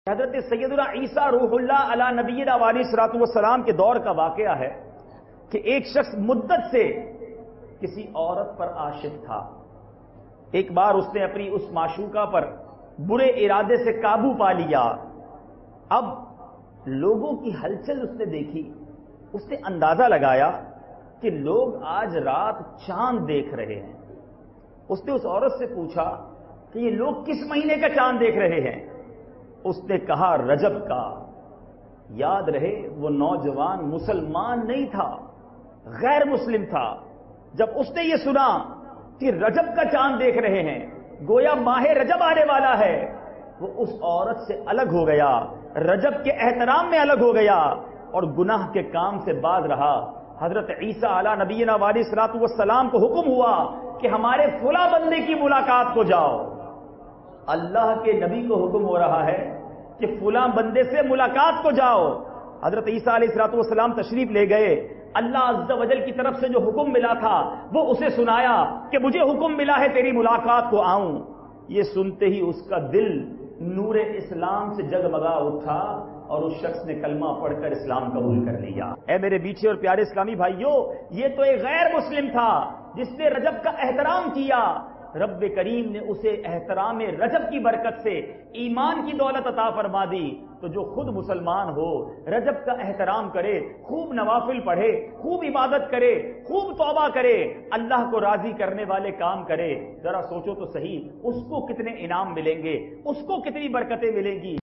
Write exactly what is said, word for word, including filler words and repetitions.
حضرت سیدنا عیسیٰ روح اللہ علی نبینا علیہ الصلوۃ والسلام کے دور کا واقعہ ہے کہ ایک شخص مدت سے کسی عورت پر عاشق تھا۔ ایک بار اس نے اپنی اس معشوقہ پر برے ارادے سے قابو پا لیا۔ اب لوگوں کی ہلچل اس نے دیکھی، اس نے اندازہ لگایا کہ لوگ آج رات چاند دیکھ رہے ہیں۔ اس نے اس عورت سے پوچھا کہ یہ لوگ کس مہینے کا چاند دیکھ رہے ہیں؟ اس نے کہا رجب کا۔ یاد رہے وہ نوجوان مسلمان نہیں تھا، غیر مسلم تھا۔ جب اس نے یہ سنا کہ رجب کا چاند دیکھ رہے ہیں، گویا ماہ رجب آنے والا ہے، وہ اس عورت سے الگ ہو گیا، رجب کے احترام میں الگ ہو گیا اور گناہ کے کام سے باز رہا۔ حضرت عیسیٰ علی نبینا علیہ الصلوۃ والسلام کو حکم ہوا کہ ہمارے فلاں بندے کی ملاقات کو جاؤ۔ اللہ کے نبی کو حکم ہو رہا ہے کہ فلاں بندے سے ملاقات کو جاؤ۔ حضرت عیسیٰ علیہ الصلوۃ والسلام تشریف لے گئے۔ اللہ عز و جل کی طرف سے جو حکم ملا تھا وہ اسے سنایا کہ مجھے حکم ملا ہے تیری ملاقات کو آؤں۔ یہ سنتے ہی اس کا دل نور اسلام سے جگمگا اٹھا اور اس شخص نے کلمہ پڑھ کر اسلام قبول کر لیا۔ اے میرے بیچے اور پیارے اسلامی بھائیوں، یہ تو ایک غیر مسلم تھا جس نے رجب کا احترام کیا۔ رب کریم نے اسے احترام رجب کی برکت سے ایمان کی دولت عطا فرما دی۔ تو جو خود مسلمان ہو، رجب کا احترام کرے، خوب نوافل پڑھے، خوب عبادت کرے، خوب توبہ کرے، اللہ کو راضی کرنے والے کام کرے، ذرا سوچو تو صحیح اس کو کتنے انعام ملیں گے، اس کو کتنی برکتیں ملیں گی۔